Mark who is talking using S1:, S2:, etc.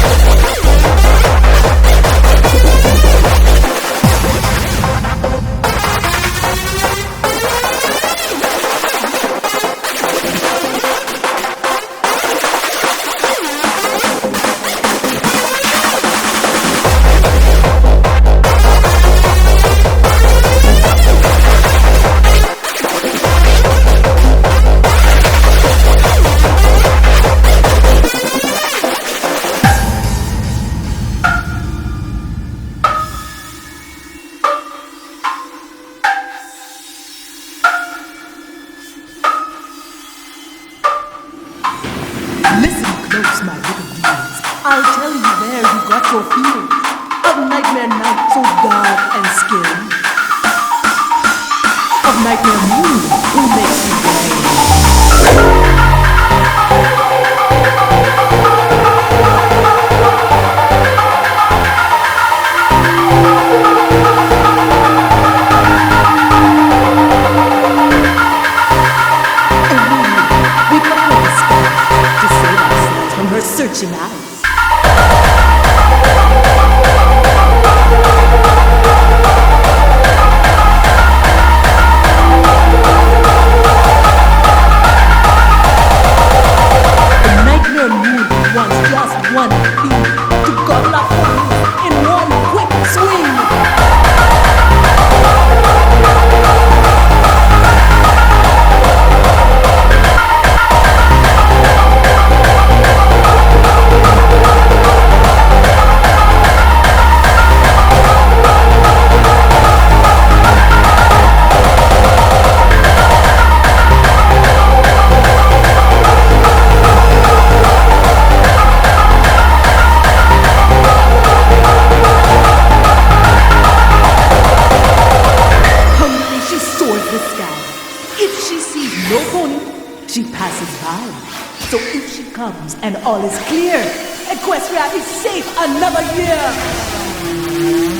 S1: Listen close, my little demons. I'll tell you where you got your feeling of nightmare night so dark and scary. Of nightmare moon who makes you brave. Searching eyes. The nightmare moon wants just one thing: to gobble up for you in one quick swing. No pony, she passes by. So if she comes and all is clear, Equestria is safe another year.